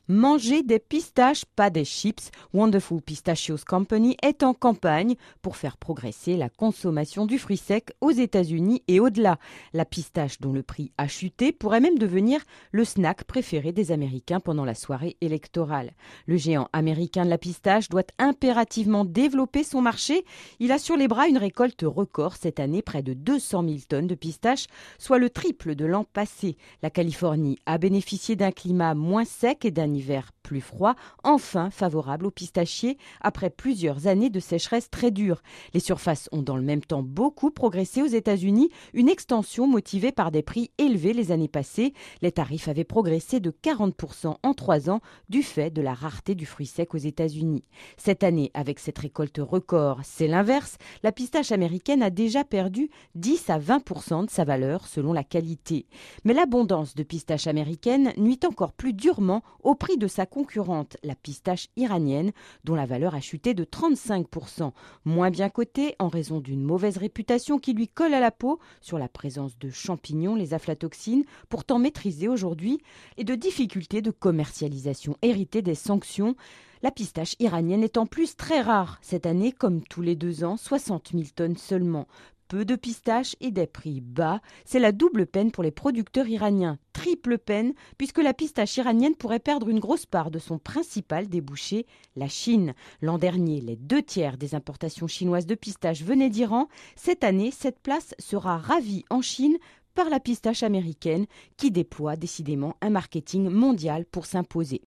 Manger des pistaches, pas des chips. Wonderful Pistachios Company est en campagne pour faire progresser la consommation du fruit sec aux États-Unis et au-delà. La pistache, dont le prix a chuté, pourrait même devenir le snack préféré des Américains pendant la soirée électorale. Le géant américain de la pistache doit impérativement développer son marché. Il a sur les bras une récolte record cette année, près de 200 000 tonnes de pistaches, soit le triple de l'an passé. La Californie a bénéficié d'un climat moins sec et d'un hiver plus froid, enfin favorable aux pistachiers après plusieurs années de sécheresse très dure. Les surfaces ont dans le même temps beaucoup progressé aux États-Unis, une extension motivée par des prix élevés les années passées. Les tarifs avaient progressé de 40% en 3 ans du fait de la rareté du fruit sec aux États-Unis. Cette année, avec cette récolte record, c'est l'inverse. La pistache américaine a déjà perdu 10 à 20% de sa valeur selon la qualité. Mais l'abondance de pistaches américaines nuit encore plus durement au prix de sa concurrente, la pistache iranienne, dont la valeur a chuté de 35%. Moins bien cotée en raison d'une mauvaise réputation qui lui colle à la peau sur la présence de champignons, les aflatoxines, pourtant maîtrisées aujourd'hui, et de difficultés de commercialisation héritées des sanctions. La pistache iranienne est en plus très rare. Cette année, comme tous les 2 ans, 60 000 tonnes seulement. Peu de pistaches et des prix bas, c'est la double peine pour les producteurs iraniens. Triple peine, puisque la pistache iranienne pourrait perdre une grosse part de son principal débouché, la Chine. L'an dernier, les 2 tiers des importations chinoises de pistaches venaient d'Iran. Cette année, cette place sera ravie en Chine par la pistache américaine, qui déploie décidément un marketing mondial pour s'imposer.